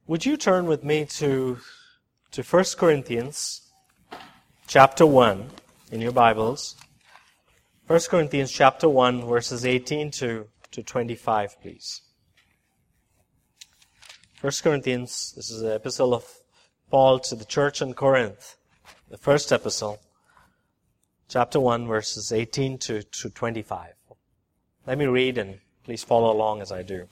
Would you turn with me to 1 Corinthians chapter 1 in your Bibles? 1 Corinthians chapter 1, verses 18 to 25, please. 1 Corinthians, this is the epistle of Paul to the church in Corinth, the first epistle, chapter 1, verses 18 to 25. Let me read and please follow along as I do.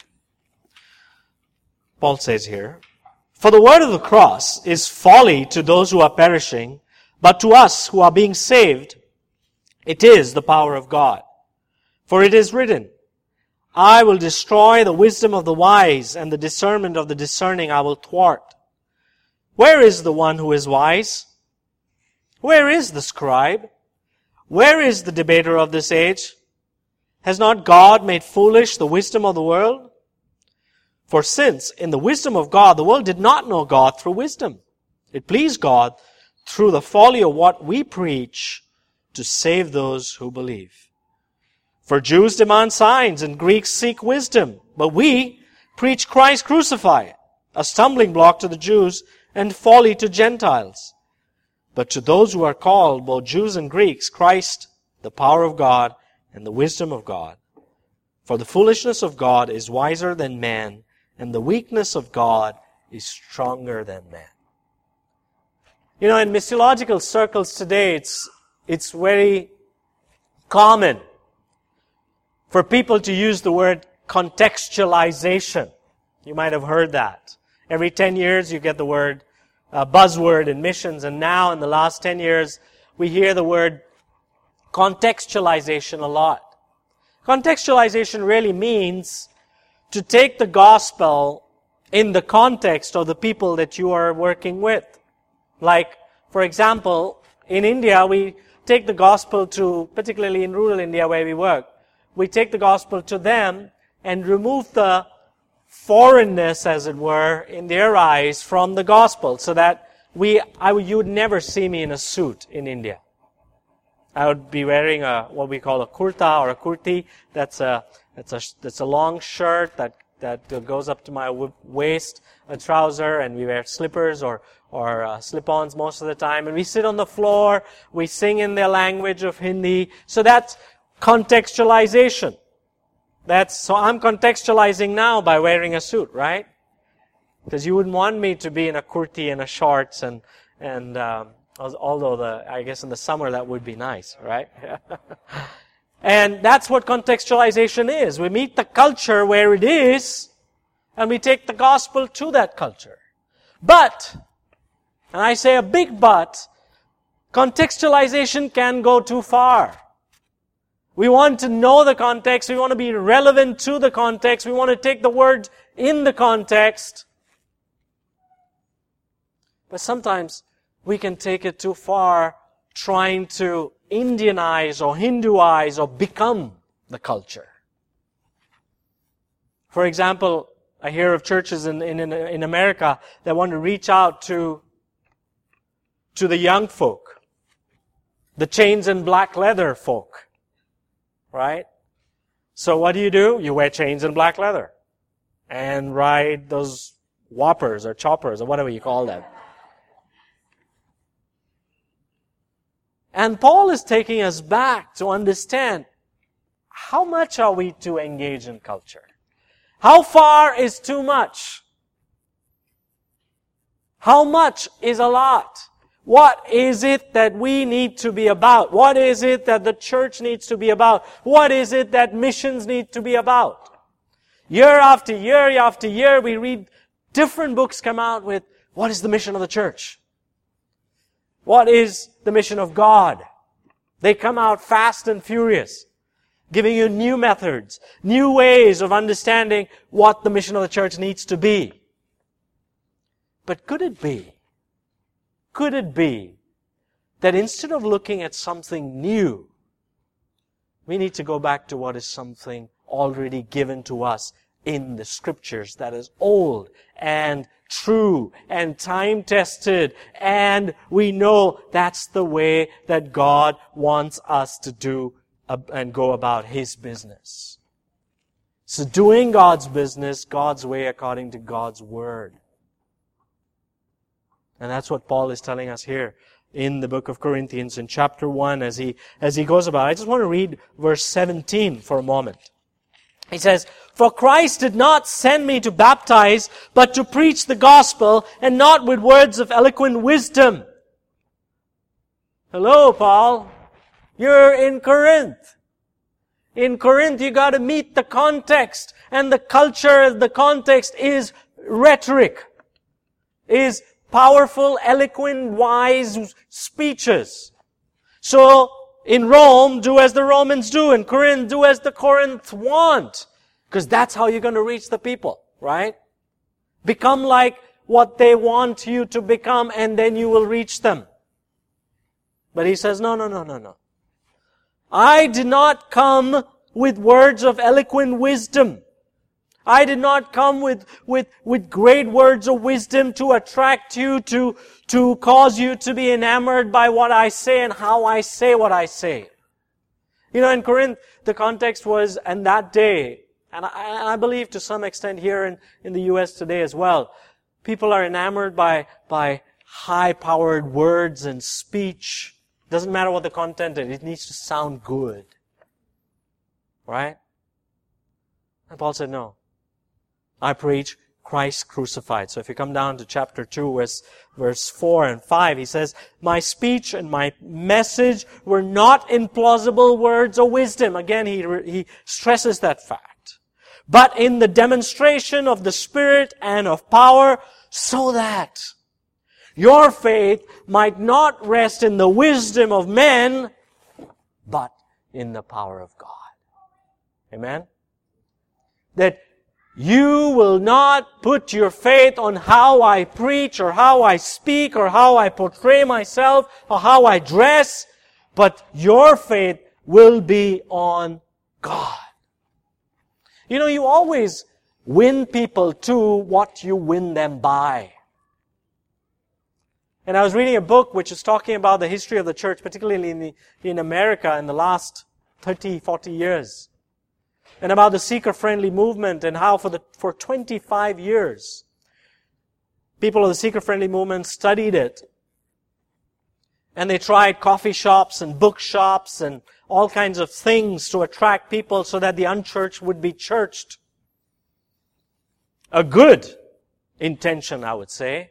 Paul says here, "For the word of the cross is folly to those who are perishing, but to us who are being saved, it is the power of God. For it is written, I will destroy the wisdom of the wise, and the discernment of the discerning I will thwart. Where is the one who is wise? Where is the scribe? Where is the debater of this age? Has not God made foolish the wisdom of the world? For since, in the wisdom of God, the world did not know God through wisdom, it pleased God, through the folly of what we preach, to save those who believe. For Jews demand signs, and Greeks seek wisdom, but we preach Christ crucified, a stumbling block to the Jews, and folly to Gentiles. But to those who are called, both Jews and Greeks, Christ, the power of God, and the wisdom of God. For the foolishness of God is wiser than man, and the weakness of God is stronger than man." You know, in missiological circles today, it's very common for people to use the word contextualization. You might have heard that. Every 10 years you get the word buzzword in missions, and now in the last 10 years we hear the word contextualization a lot. Contextualization really means to take the gospel in the context of the people that you are working with. Like, for example, in India, we take the gospel to, particularly in rural India where we work, we take the gospel to them and remove the foreignness, as it were, in their eyes from the gospel, so that you would never see me in a suit in India. I would be wearing what we call a kurta or a kurti. That's a long shirt that goes up to my waist, a trouser, and we wear slippers or slip-ons most of the time. And we sit on the floor, we sing in their language of Hindi. So that's contextualization. So I'm contextualizing now by wearing a suit, right? Because you wouldn't want me to be in a kurti and a shorts and although I guess in the summer that would be nice, right? And that's what contextualization is. We meet the culture where it is, and we take the gospel to that culture. But, and I say a big but, contextualization can go too far. We want to know the context. We want to be relevant to the context. We want to take the word in the context. But sometimes we can take it too far, trying to Indianize or Hinduize or become the culture. For example, I hear of churches in America that want to reach out to the young folk, the chains and black leather folk, right? So what do? You wear chains and black leather and ride those whoppers or choppers or whatever you call them. And Paul is taking us back to understand how much are we to engage in culture? How far is too much? How much is a lot? What is it that we need to be about? What is it that the church needs to be about? What is it that missions need to be about? Year after year after year, we read different books come out with, what is the mission of the church? What is the mission of God? They come out fast and furious, giving you new methods, new ways of understanding what the mission of the church needs to be. But could it be that instead of looking at something new, we need to go back to what is something already given to us in the Scriptures that is old and true and time-tested, and we know that's the way that God wants us to do and go about His business. So doing God's business, God's way, according to God's Word. And that's what Paul is telling us here in the book of Corinthians in chapter 1 as he goes about. I just want to read verse 17 for a moment. He says, "For Christ did not send me to baptize, but to preach the gospel, and not with words of eloquent wisdom." Hello, Paul. You're in Corinth. In Corinth, you got to meet the context. And the culture, the context is rhetoric. Is powerful, eloquent, wise speeches. So, in Rome, do as the Romans do. In Corinth, do as the Corinth want. Because that's how you're going to reach the people, right? Become like what they want you to become, and then you will reach them. But he says, no. I did not come with words of eloquent wisdom. I did not come with great words of wisdom to attract you, to cause you to be enamored by what I say and how I say what I say. You know, in Corinth, the context was, and that day, and I believe to some extent here in the U.S. today as well, people are enamored by high-powered words and speech. Doesn't matter what the content is, it needs to sound good. Right? And Paul said, no. I preach Christ crucified. So if you come down to chapter 2, verse 4 and 5, he says, "My speech and my message were not in plausible words of wisdom." Again, he stresses that fact. "But in the demonstration of the Spirit and of power, so that your faith might not rest in the wisdom of men, but in the power of God." Amen? That you will not put your faith on how I preach or how I speak or how I portray myself or how I dress, but your faith will be on God. You know, you always win people to what you win them by. And I was reading a book which is talking about the history of the church, particularly in America in the last 30, 40 years. And about the seeker-friendly movement and how for 25 years, people of the seeker-friendly movement studied it. And they tried coffee shops and bookshops and all kinds of things to attract people so that the unchurched would be churched. A good intention, I would say.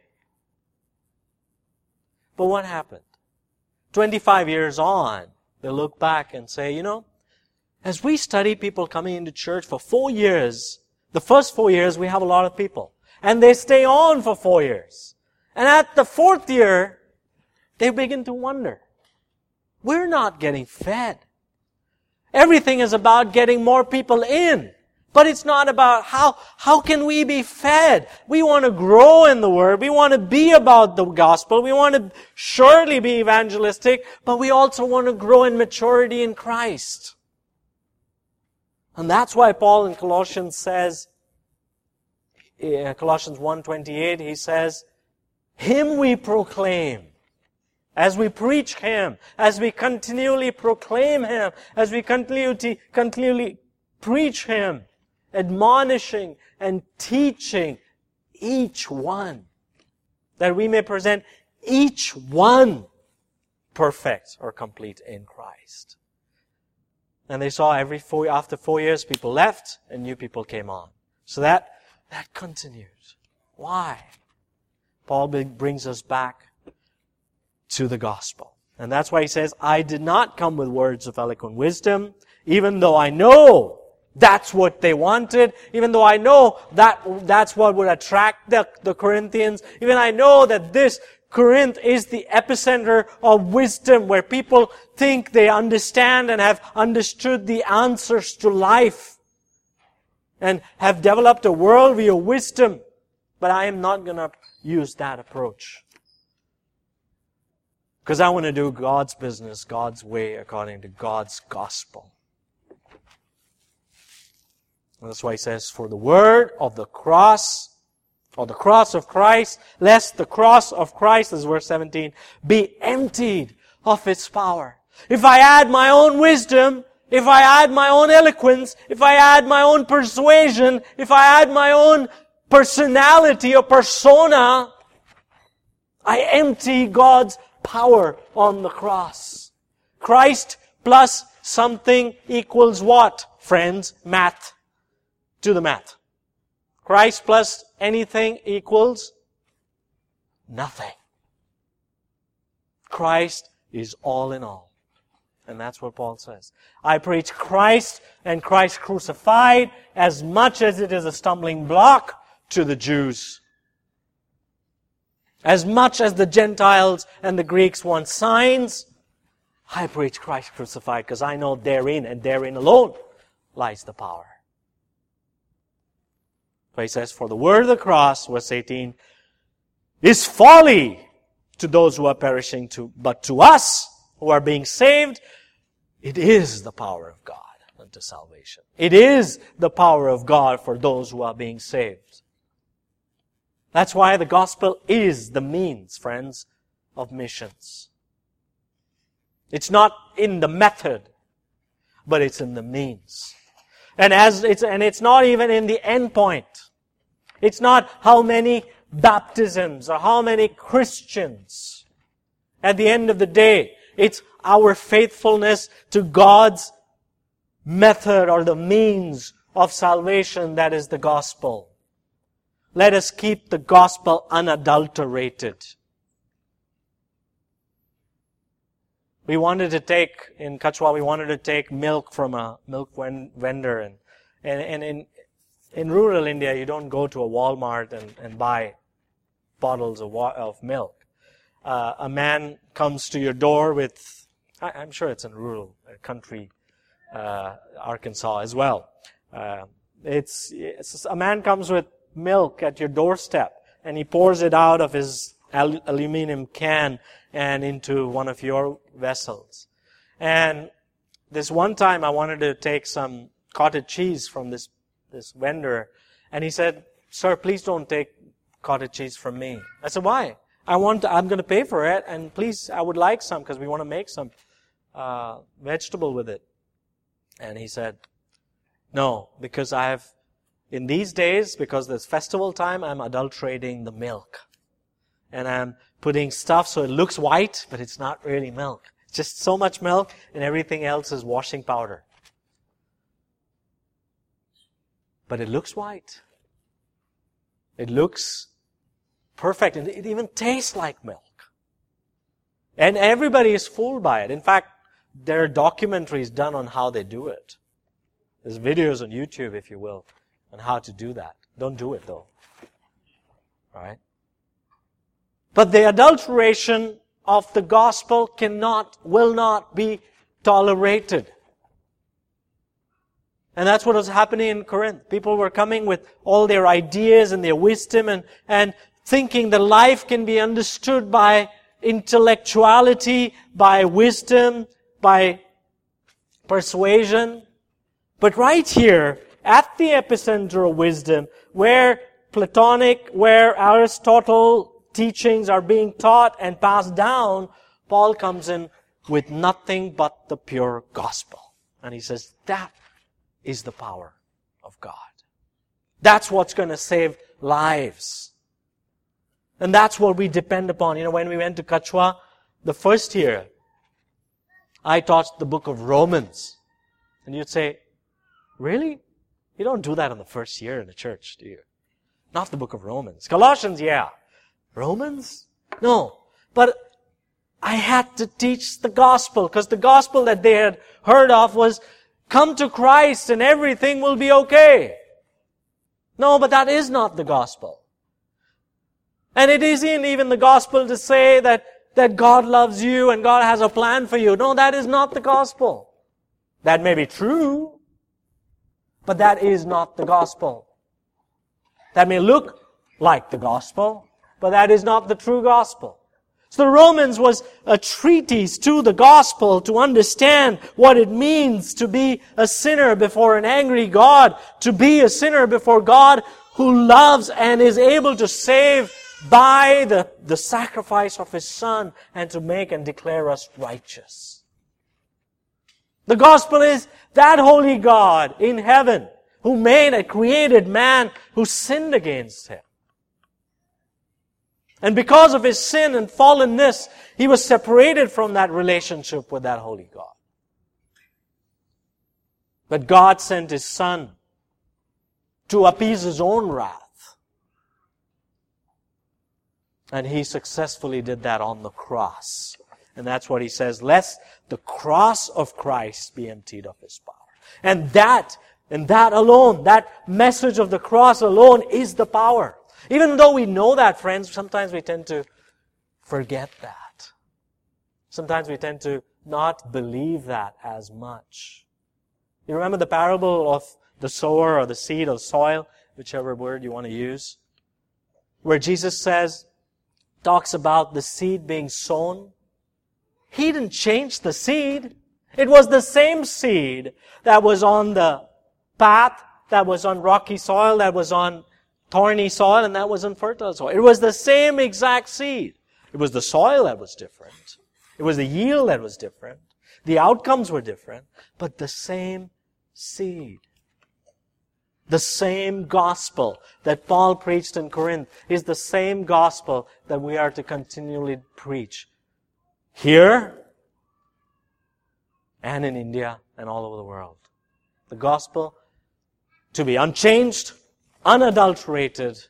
But what happened? 25 years on, they look back and say, you know, as we study people coming into church for 4 years, the first 4 years we have a lot of people. And they stay on for 4 years. And at the 4th year, they begin to wonder, we're not getting fed. Everything is about getting more people in. But it's not about how can we be fed? We want to grow in the Word. We want to be about the gospel. We want to surely be evangelistic, but we also want to grow in maturity in Christ. And that's why Paul in Colossians says, Colossians 1:28, he says, Him we proclaim. As we preach Him, as we continually proclaim Him, as we continually preach Him, admonishing and teaching each one, that we may present each one perfect or complete in Christ. And they saw after 4 years, people left and new people came on. So that continued. Why? Paul brings us back to the gospel. And that's why he says, I did not come with words of eloquent wisdom, even though I know that's what they wanted, even though I know that's what would attract the Corinthians, even I know that this Corinth is the epicenter of wisdom, where people think they understand and have understood the answers to life and have developed a worldview of wisdom. But I am not going to use that approach. Because I want to do God's business, God's way, according to God's gospel. And that's why he says, for the word of the cross, or the cross of Christ, lest the cross of Christ, this is verse 17, be emptied of its power. If I add my own wisdom, if I add my own eloquence, if I add my own persuasion, if I add my own personality or persona, I empty God's power on the cross. Christ plus something equals what, friends? Math. Do the math. Christ plus anything equals nothing. Christ is all in all. And that's what Paul says. I preach Christ and Christ crucified as much as it is a stumbling block to the Jews. As much as the Gentiles and the Greeks want signs, I preach Christ crucified because I know therein and therein alone lies the power. So he says, for the word of the cross, verse 18, is folly to those who are perishing, but to us who are being saved, it is the power of God unto salvation. It is the power of God for those who are being saved. That's why the gospel is the means, friends, of missions. It's not in the method, but it's in the means. And it's not even in the end point. It's not how many baptisms or how many Christians. At the end of the day, it's our faithfulness to God's method or the means of salvation that is the gospel. Let us keep the gospel unadulterated. In Kachwa, we wanted to take milk from a milk vendor. And in rural India, you don't go to a Walmart and buy bottles of milk. A man comes to your door with, I'm sure it's in rural country, Arkansas as well. It's a man comes with milk at your doorstep, and he pours it out of his aluminum can and into one of your vessels. And this one time I wanted to take some cottage cheese from this vendor, and he said, "Sir, please don't take cottage cheese from me." I said, "Why?" I'm going to pay for it, and please, I would like some because we want to make some vegetable with it. And he said, "No, because in these days, because there's festival time, I'm adulterating the milk. And I'm putting stuff so it looks white, but it's not really milk. It's just so much milk, and everything else is washing powder. But it looks white. It looks perfect, and it even tastes like milk. And everybody is fooled by it. In fact, there are documentaries done on how they do it. There's videos on YouTube, if you will, on how to do that. Don't do it, though. All right? But the adulteration of the gospel will not be tolerated. And that's what was happening in Corinth. People were coming with all their ideas and their wisdom and thinking that life can be understood by intellectuality, by wisdom, by persuasion. But right here, at the epicenter of wisdom, where Aristotle teachings are being taught and passed down, Paul comes in with nothing but the pure gospel. And he says, that is the power of God. That's what's going to save lives. And that's what we depend upon. You know, when we went to Kachwa, the first year, I taught the book of Romans. And you'd say, really? You don't do that in the first year in the church, do you? Not the book of Romans. Colossians, yeah. Romans? No. But I had to teach the gospel, because the gospel that they had heard of was, come to Christ and everything will be okay. No, but that is not the gospel. And it isn't even the gospel to say that God loves you and God has a plan for you. No, that is not the gospel. That may be true, but that is not the gospel. That may look like the gospel, but that is not the true gospel. So the Romans was a treatise to the gospel to understand what it means to be a sinner before an angry God, to be a sinner before God who loves and is able to save by the sacrifice of His Son and to make and declare us righteous. The gospel is that holy God in heaven who made a created man who sinned against Him. And because of his sin and fallenness, he was separated from that relationship with that holy God. But God sent his Son to appease his own wrath. And he successfully did that on the cross. And that's what he says, lest the cross of Christ be emptied of his power. And that alone, that message of the cross alone is the power. Even though we know that, friends, sometimes we tend to forget that. Sometimes we tend to not believe that as much. You remember the parable of the sower or the seed or soil, whichever word you want to use, where Jesus talks about the seed being sown. He didn't change the seed. It was the same seed that was on the path, that was on rocky soil, that was on thorny soil, and that was on fertile soil. It was the same exact seed. It was the soil that was different. It was the yield that was different. The outcomes were different, but the same seed. The same gospel that Paul preached in Corinth is the same gospel that we are to continually preach here and in India and all over the world. The gospel to be unchanged, unadulterated,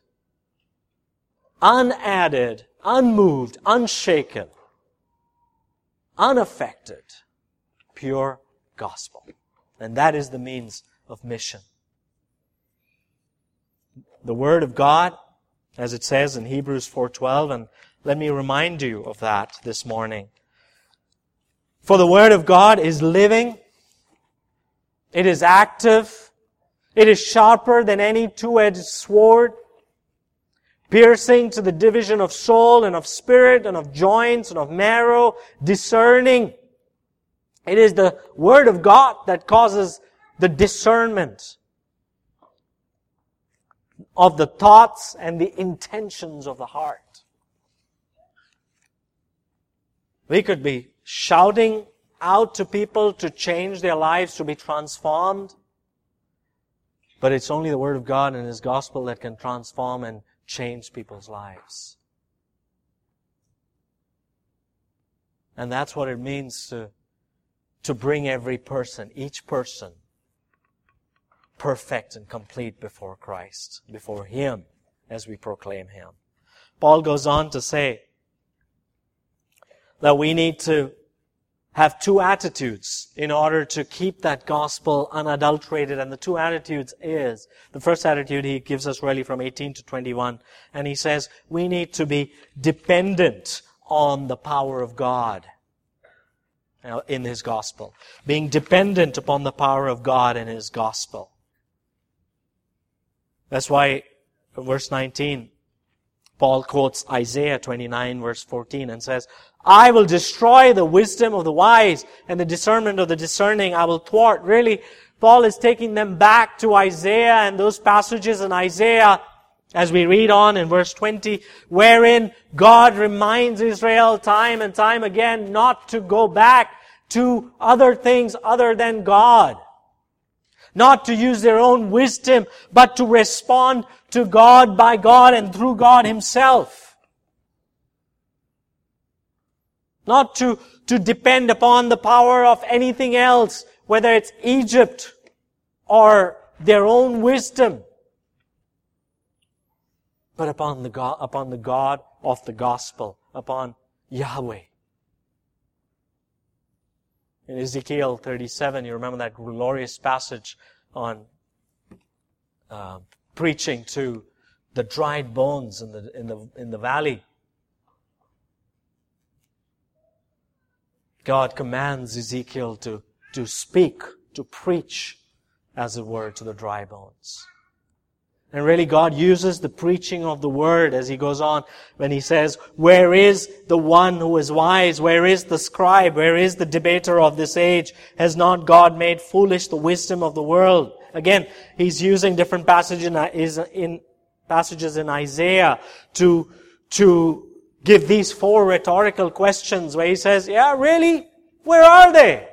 unadded, unmoved, unshaken, unaffected, pure gospel. And that is the means of mission. The Word of God, as it says in Hebrews 4:12, and let me remind you of that this morning. For the Word of God is living, it is active, it is sharper than any two-edged sword, piercing to the division of soul and of spirit and of joints and of marrow, discerning. It is the Word of God that causes the discernment of the thoughts and the intentions of the heart. We could be shouting out to people to change their lives, to be transformed, but it's only the Word of God and His gospel that can transform and change people's lives. And that's what it means to bring every person, each person, perfect and complete before Christ, before Him, as we proclaim Him. Paul goes on to say that we need to have two attitudes in order to keep that gospel unadulterated. And the two attitudes is, the first attitude he gives us really from 18 to 21. And he says, we need to be dependent on the power of God in His gospel. Being dependent upon the power of God in His gospel. That's why, verse 19, Paul quotes Isaiah 29 verse 14 and says, I will destroy the wisdom of the wise and the discernment of the discerning I will thwart. Really, Paul is taking them back to Isaiah and those passages in Isaiah as we read on in verse 20, wherein God reminds Israel time and time again not to go back to other things other than God. Not to use their own wisdom, but to respond to God by God and through God Himself. Not to depend upon the power of anything else, whether it's Egypt or their own wisdom, but upon the God of the gospel, upon Yahweh. In Ezekiel 37, you remember that glorious passage on preaching to the dried bones in the valley. God commands Ezekiel to speak, to preach, as it were, to the dry bones. And really God uses the preaching of the Word as He goes on when He says, where is the one who is wise? Where is the scribe? Where is the debater of this age? Has not God made foolish the wisdom of the world? Again, He's using different passages in Isaiah to give these four rhetorical questions where He says, yeah, really? Where are they?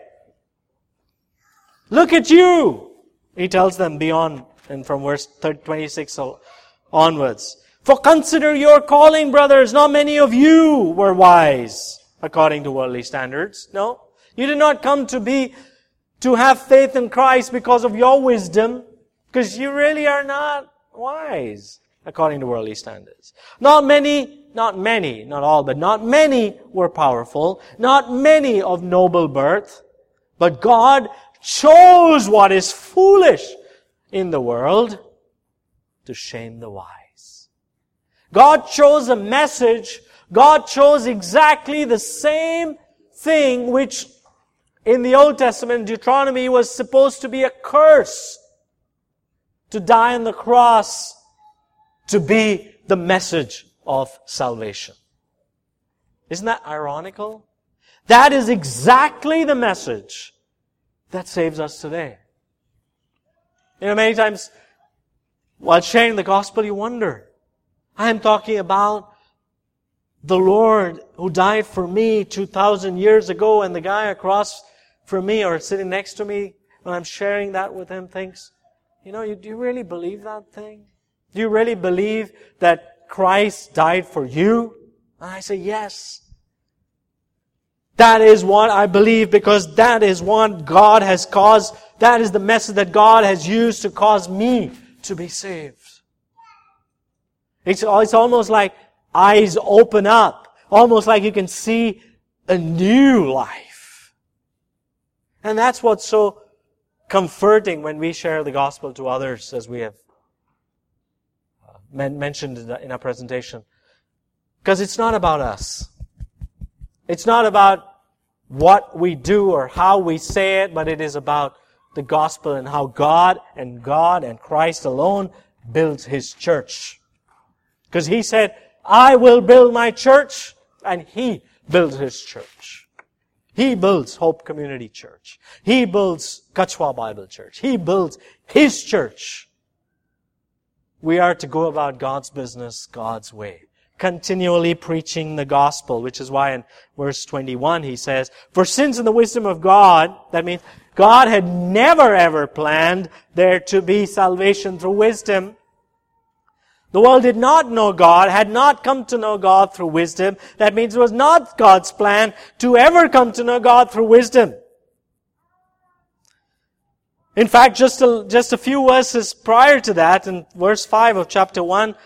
Look at you! He tells them beyond and from verse 26 onwards. For consider your calling, brothers. Not many of you were wise, according to worldly standards. No. You did not come to have faith in Christ because of your wisdom, because you really are not wise, according to worldly standards. Not many, not all, but not many were powerful, not many of noble birth, but God chose what is foolish in the world to shame the wise. God chose a message. God chose exactly the same thing which in the Old Testament, Deuteronomy, was supposed to be a curse. To die on the cross, to be the message of salvation. Isn't that ironical? That is exactly the message that saves us today. Many times, while sharing the gospel, you wonder, I am talking about the Lord who died for me 2,000 years ago, and the guy across from me or sitting next to me, when I'm sharing that with him, thinks, do you really believe that thing? Do you really believe that Christ died for you? And I say, yes. That is what I believe, because that is what God has caused. That is the message that God has used to cause me to be saved. It's almost like eyes open up. Almost like you can see a new life. And that's what's so comforting when we share the gospel to others, as we have mentioned in our presentation. Because it's not about us. It's not about what we do or how we say it, but it is about the gospel and how God and Christ alone builds His church. Because He said, I will build my church, and He builds His church. He builds Hope Community Church. He builds Kachwa Bible Church. He builds His church. We are to go about God's business, God's way. Continually preaching the gospel, which is why in verse 21 he says, for since in the wisdom of God, that means God had never ever planned there to be salvation through wisdom. The world did not know God, had not come to know God through wisdom. That means it was not God's plan to ever come to know God through wisdom. In fact, just a few verses prior to that, in verse 5 of chapter 1,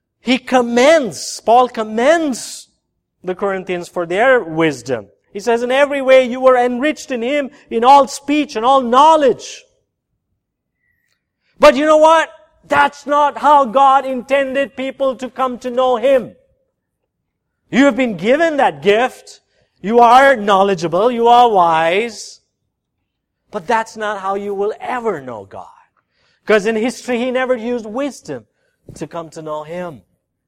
Paul commends the Corinthians for their wisdom. He says, in every way you were enriched in Him, in all speech and all knowledge. But you know what? That's not how God intended people to come to know Him. You have been given that gift. You are knowledgeable. You are wise. But that's not how you will ever know God. Because in history, He never used wisdom to come to know Him.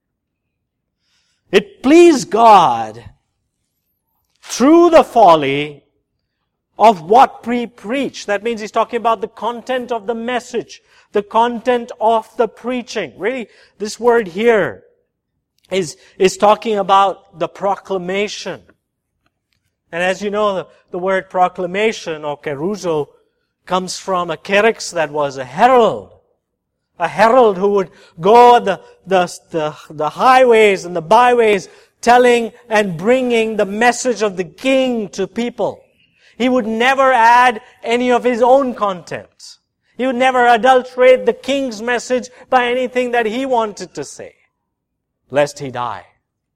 It pleased God through the folly of what we preach. That means He's talking about the content of the message, the content of the preaching. Really, this word here is talking about the proclamation. And as you know, the word proclamation, or keruzo, comes from a kerix that was a herald. A herald who would go the highways and the byways telling and bringing the message of the king to people. He would never add any of his own content. He would never adulterate the king's message by anything that he wanted to say, lest he die.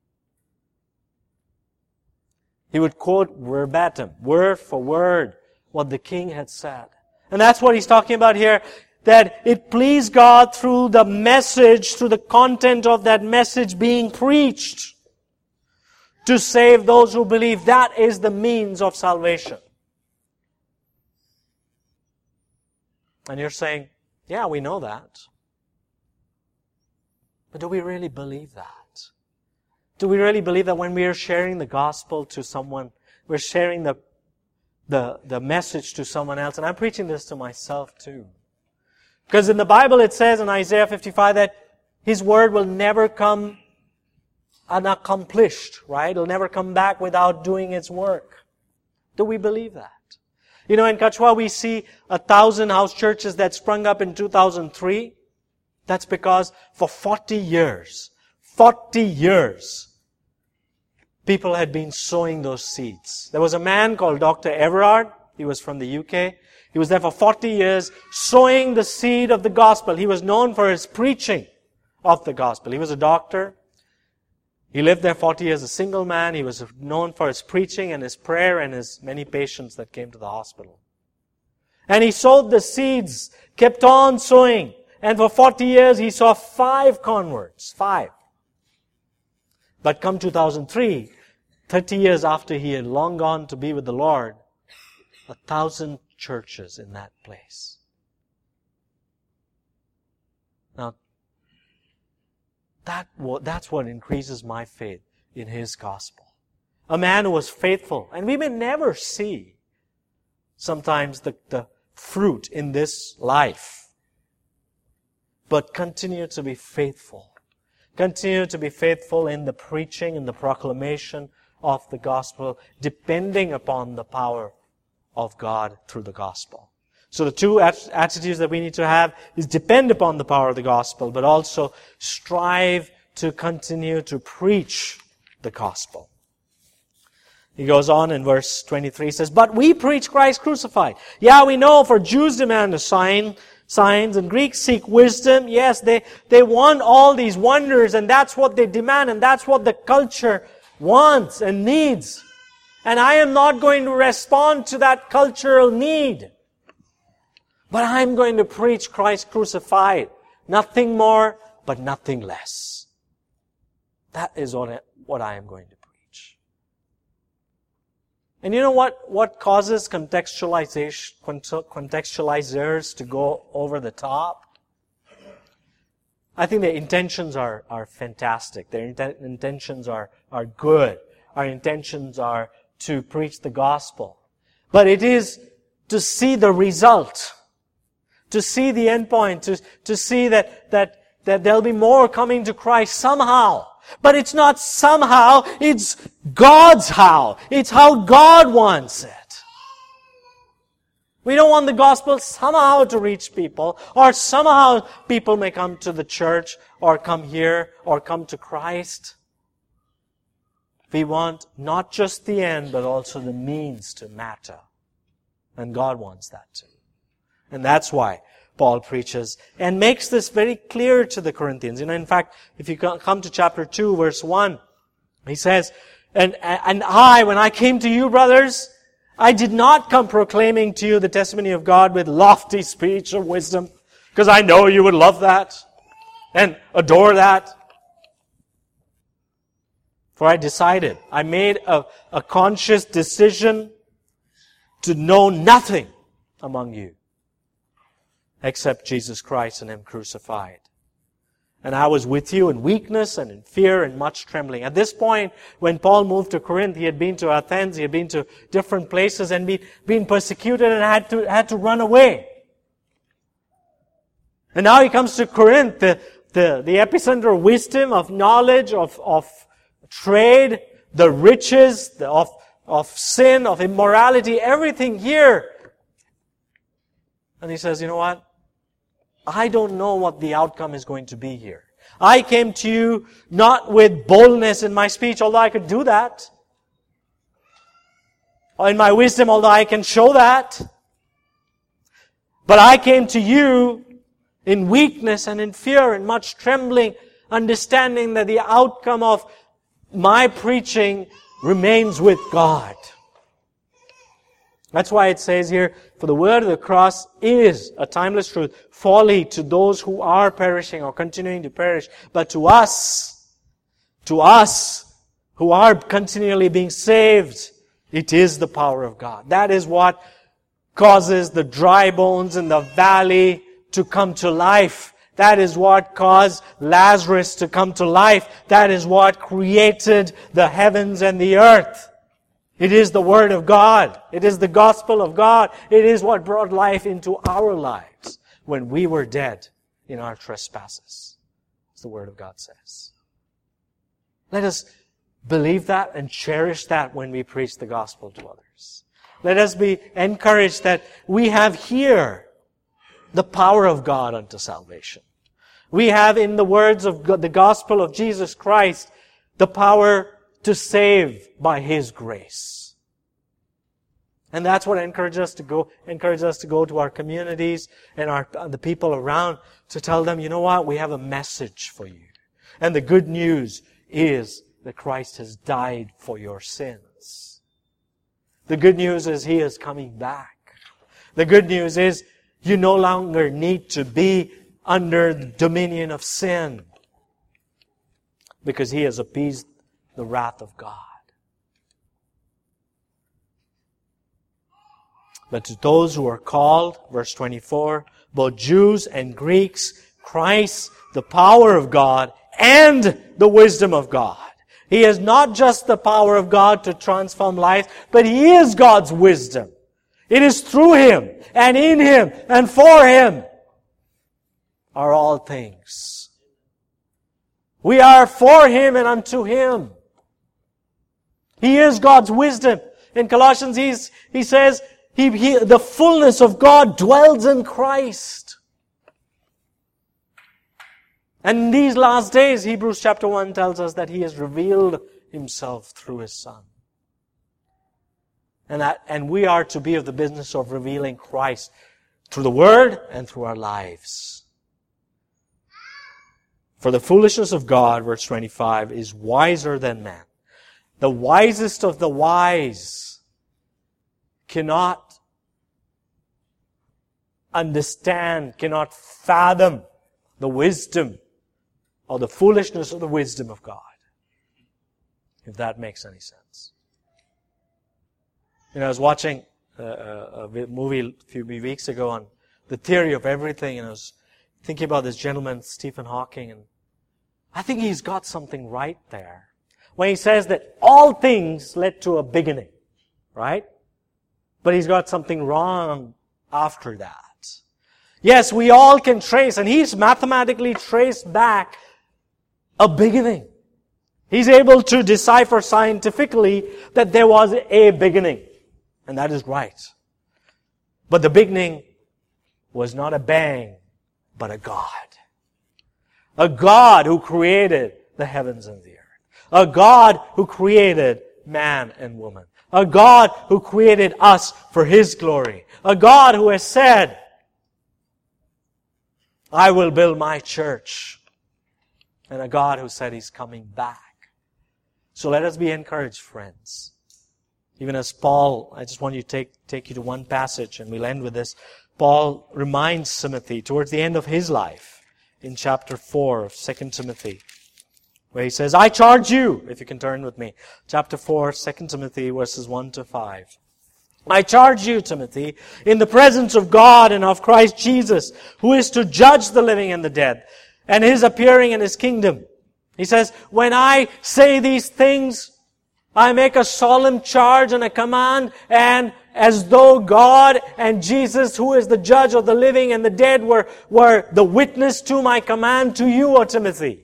He would quote verbatim, word for word, what the king had said. And that's what he's talking about here, that it pleased God through the message, through the content of that message being preached, to save those who believe. That is the means of salvation. And you're saying, yeah, we know that. But do we really believe that? Do we really believe that when we are sharing the gospel to someone, we're sharing the message to someone else? And I'm preaching this to myself too. Because in the Bible it says in Isaiah 55 that His word will never come unaccomplished, right? It'll never come back without doing its work. Do we believe that? In Kachwa we see 1,000 house churches that sprung up in 2003. That's because for 40 years, 40 years, people had been sowing those seeds. There was a man called Dr. Everard. He was from the UK. He was there for 40 years, sowing the seed of the gospel. He was known for his preaching of the gospel. He was a doctor. He lived there 40 years, a single man. He was known for his preaching and his prayer and his many patients that came to the hospital. And he sowed the seeds, kept on sowing. And for 40 years, he saw 5 converts. 5. But come 2003, 30 years after he had long gone to be with the Lord, 1,000 churches in that place. Now, that's what increases my faith in His gospel. A man who was faithful. And we may never see sometimes the fruit in this life, but continue to be faithful. Continue to be faithful in the preaching and the proclamation of the gospel, depending upon the power of God through the gospel. So the two attitudes that we need to have is depend upon the power of the gospel, but also strive to continue to preach the gospel. He goes on in verse 23, he says, "But we preach Christ crucified. Yeah, we know, for Jews demand a signs, and Greeks seek wisdom." Yes, they want all these wonders, and that's what they demand, and that's what the culture wants and needs. And I am not going to respond to that cultural need. But I'm going to preach Christ crucified. Nothing more, but nothing less. That is what I am going to preach. And you know what causes contextualizers to go over the top? I think their intentions are fantastic. Their intentions are good. Our intentions are to preach the gospel. But it is to see the result, to see the end point, to see that there'll be more coming to Christ somehow. But it's not somehow, it's God's how. It's how God wants it. We don't want the gospel somehow to reach people, or somehow people may come to the church, or come here, or come to Christ. We want not just the end, but also the means to matter. And God wants that too. And that's why Paul preaches and makes this very clear to the Corinthians. In fact, if you come to chapter 2, verse 1, he says, And I, when I came to you, brothers, I did not come proclaiming to you the testimony of God with lofty speech or wisdom, because I know you would love that and adore that. For I decided, I made a conscious decision to know nothing among you except Jesus Christ and Him crucified. And I was with you in weakness and in fear and much trembling. At this point, when Paul moved to Corinth, he had been to Athens, he had been to different places and been persecuted and had to run away. And now he comes to Corinth, the epicenter of wisdom, of knowledge, of trade, the riches, of sin, of immorality, everything here. And he says, you know what? I don't know what the outcome is going to be here. I came to you not with boldness in my speech, although I could do that. Or in my wisdom, although I can show that. But I came to you in weakness and in fear and much trembling, understanding that the outcome of my preaching remains with God. That's why it says here, for the word of the cross is a timeless truth, folly to those who are perishing or continuing to perish. But to us who are continually being saved, it is the power of God. That is what causes the dry bones in the valley to come to life. That is what caused Lazarus to come to life. That is what created the heavens and the earth. It is the Word of God. It is the gospel of God. It is what brought life into our lives when we were dead in our trespasses, as the Word of God says. Let us believe that and cherish that when we preach the gospel to others. Let us be encouraged that we have here the power of God unto salvation. We have, in the words of God, the gospel of Jesus Christ, the power to save by His grace. And that's what encourages us to go to our communities and the people around to tell them, you know what, we have a message for you. And the good news is that Christ has died for your sins. The good news is He is coming back. The good news is you no longer need to be under the dominion of sin, because He has appeased the wrath of God. But to those who are called, verse 24, both Jews and Greeks, Christ, the power of God and the wisdom of God. He is not just the power of God to transform life, but He is God's wisdom. It is through Him and in Him and for Him are all things. We are for Him and unto Him. He is God's wisdom. In Colossians, he says, the fullness of God dwells in Christ. And in these last days, Hebrews chapter 1 tells us that He has revealed Himself through His Son. And we are to be of the business of revealing Christ through the Word and through our lives. For the foolishness of God, verse 25, is wiser than man. The wisest of the wise cannot understand, cannot fathom the wisdom or the foolishness of the wisdom of God. If that makes any sense. I was watching a movie a few weeks ago on the theory of everything, and I was thinking about this gentleman, Stephen Hawking, and I think he's got something right there. When he says that all things led to a beginning, right? But he's got something wrong after that. Yes, we all can trace, and he's mathematically traced back a beginning. He's able to decipher scientifically that there was a beginning. And that is right. But the beginning was not a bang, but a God. A God who created the heavens and the earth. A God who created man and woman. A God who created us for His glory. A God who has said, I will build my church. And a God who said He's coming back. So let us be encouraged, friends. Even as Paul, I just want you to take you to one passage, and we'll end with this. Paul reminds Timothy towards the end of his life in chapter 4 of 2 Timothy, where he says, I charge you, if you can turn with me, chapter 4, 2 Timothy, verses 1 to 5. I charge you, Timothy, in the presence of God and of Christ Jesus, who is to judge the living and the dead, and His appearing in His kingdom. He says, when I say these things, I make a solemn charge and a command, and as though God and Jesus, who is the judge of the living and the dead, were the witness to my command to you, O Timothy.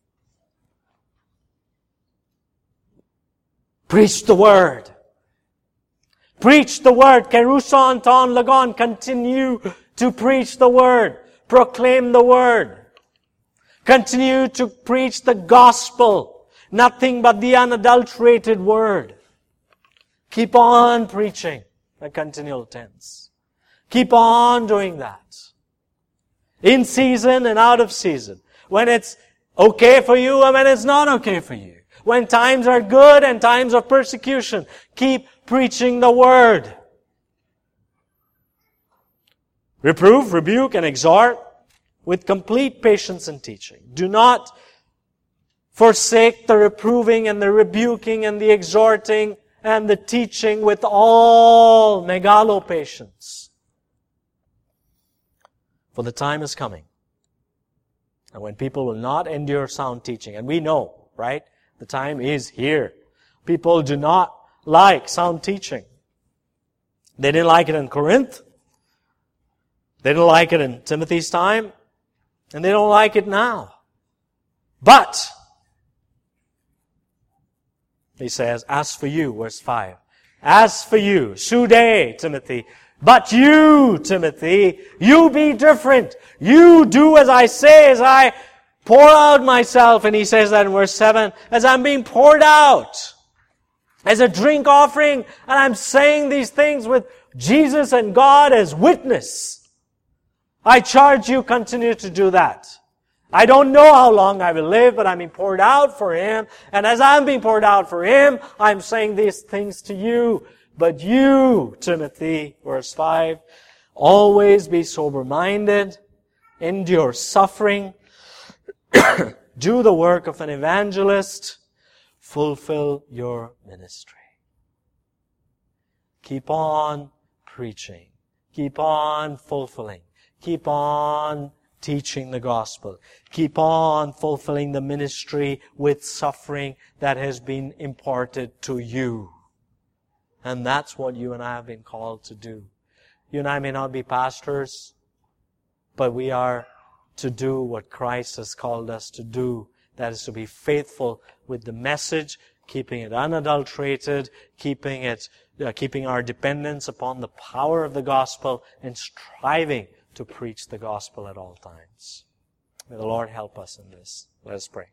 Preach the Word. Preach the Word. Keruson ton lagon. Continue to preach the Word. Proclaim the Word. Continue to preach the gospel. Nothing but the unadulterated Word. Keep on preaching. A continual tense. Keep on doing that. In season and out of season. When it's okay for you and when it's not okay for you. When times are good and times of persecution. Keep preaching the Word. Reprove, rebuke, and exhort with complete patience and teaching. Do not forsake the reproving and the rebuking and the exhorting and the teaching with all megalo patience. For the time is coming. And when people will not endure sound teaching, and we know, right? The time is here. People do not like sound teaching. They didn't like it in Corinth. They didn't like it in Timothy's time. And they don't like it now. But he says, as for you, verse 5, as for you, Sude, Timothy, But you, Timothy, you be different. You do as I say, as I pour out myself. And he says that in verse 7, as I'm being poured out as a drink offering, and I'm saying these things with Jesus and God as witness. I charge you, continue to do that. I don't know how long I will live, but I'm being poured out for Him. And as I'm being poured out for Him, I'm saying these things to you. But you, Timothy, verse 5, always be sober-minded, endure suffering, do the work of an evangelist, fulfill your ministry. Keep on preaching. Keep on fulfilling. Keep on teaching the gospel. Keep on fulfilling the ministry with suffering that has been imparted to you. And that's what you and I have been called to do. You and I may not be pastors, but we are to do what Christ has called us to do. That is to be faithful with the message, keeping it unadulterated, keeping our dependence upon the power of the gospel, and striving to preach the gospel at all times. May the Lord help us in this. Let us pray.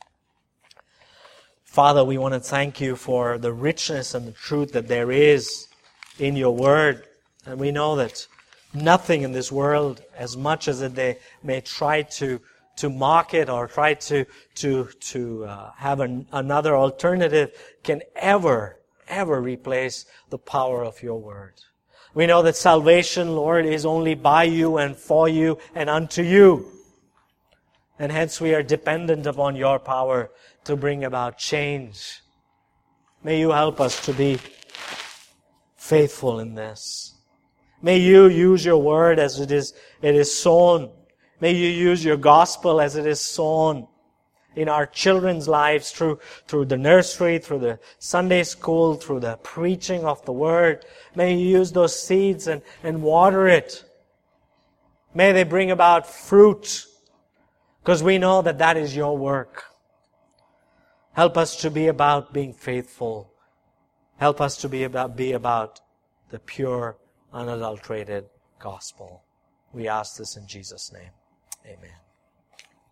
Father, we want to thank you for the richness and the truth that there is in your word. And we know that nothing in this world, as much as they may try to mock it or try to have another alternative, can ever replace the power of your word. We know that salvation, Lord, is only by you and for you and unto you. And hence we are dependent upon your power to bring about change. May you help us to be faithful in this. May you use your word as it is sown. May you use your gospel as it is sown in our children's lives through the nursery, through the Sunday school, through the preaching of the word. May you use those seeds and water it. May they bring about fruit, because we know that that is your work. Help us to be about being faithful. Help us to be about the pure, unadulterated gospel. We ask this in Jesus' name. Amen.